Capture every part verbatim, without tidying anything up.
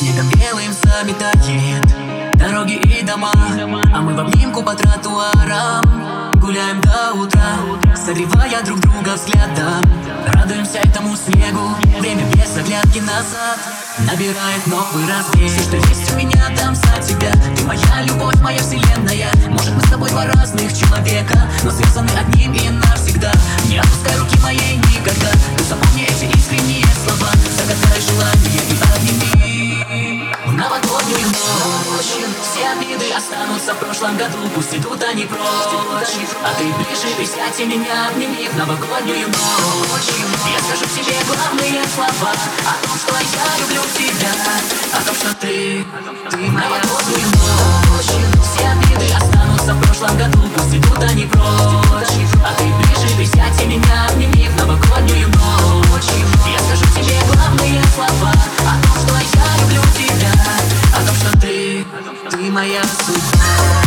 Снегом белым заметает дороги и дома, а мы в обнимку по тротуарам гуляем до утра, согревая друг друга взглядом. Радуемся этому снегу, время без оглядки назад набирает новый размер. Все, что есть у меня, дам за тебя. Ты моя любовь, моя вселенная. Может, мы с тобой два разных человека, но связаны одним и навсегда. Не отпускай руки моей никогда. Ты запомни эти искренние слова, загадай желание и обними. В новогоднюю ночь все обиды останутся в прошлом году, пусть идут они прочь. А ты ближе, присядь и меня обними. В новогоднюю ночь я скажу тебе главные слова о том, что я люблю тебя, о том, что ты, ты моя. В новогоднюю ночь все обиды останутся в прошлом году, пусть идут они прочь. А ты ближе, присядь и меня обними. В новогоднюю ночь я скажу тебе главные слова о том, что я люблю тебя, о том, что ты, ты моя судьба.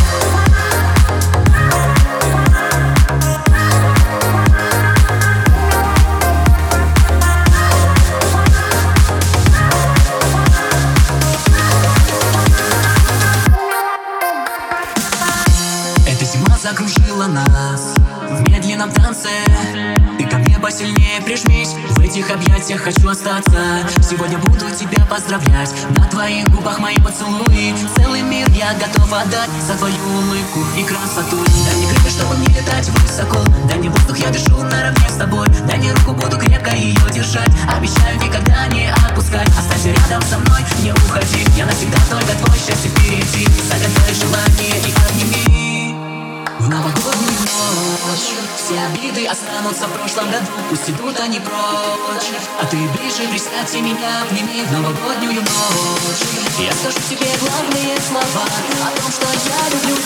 Закружила нас в медленном танце. Ты ко мне посильнее прижмись, в этих объятиях хочу остаться. Сегодня буду тебя поздравлять, на твоих губах мои поцелуи. Целый мир я готов отдать за твою улыбку и красоту. Дай мне крылья, чтобы мне летать высоко. Дай мне воздух, я дышу наравне с тобой. Дай мне руку, буду крепко ее держать. Обещаю никогда не отпускать. Останься рядом со мной, не уходи. Я навсегда только твой, счастье впереди. Загадай желание и обними. В новогоднюю ночь все обиды останутся в прошлом году, пусть идут они прочь. А ты ближе, присядь и меня обними. В новогоднюю ночь я скажу тебе главные слова о том, что я люблю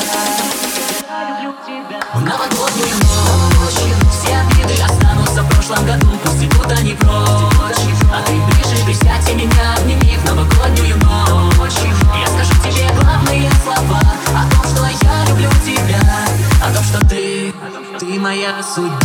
тебя. В новогоднюю ночь все обиды останутся в прошлом году, пусть идут они прочь. А ты ближе, присядь и меня обними. В новогоднюю ночь я скажу тебе главные слова о том, что я люблю тебя, о том, что ты, ты моя судьба.